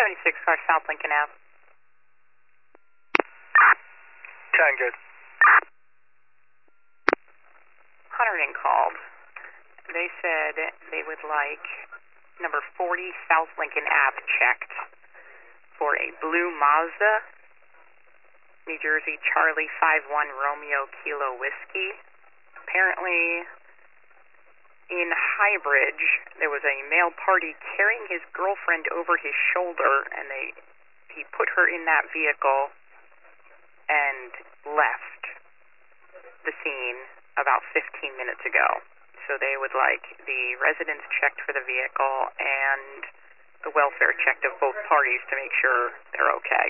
76 car South Lincoln Ave. 10, good. Hunterdon called. They said they would like number 40 South Lincoln Ave checked for a blue Mazda, New Jersey Charlie 51 Romeo Kilo Whiskey. Apparently, in Highbridge, there was a male party carrying his girlfriend over his shoulder, and he put her in that vehicle and left the scene about 15 minutes ago. So they would like the residents checked for the vehicle and the welfare checked of both parties to make sure they're okay.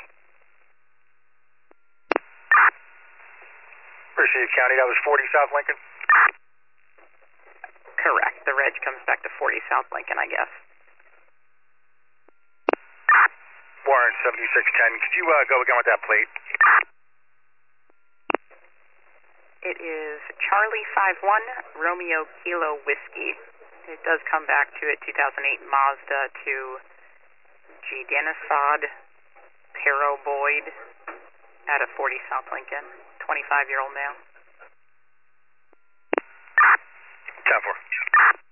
Receive County, that was 40 South Lincoln? Correct. The reg comes back to 40 South Lincoln, I guess. Warren 7610, could you go again with that plate? It is Charlie 51 Romeo Kilo Whiskey. It does come back to a 2008 Mazda to G. Denisad Pero Boyd at a 40 South Lincoln, 25-year-old male. 10-4.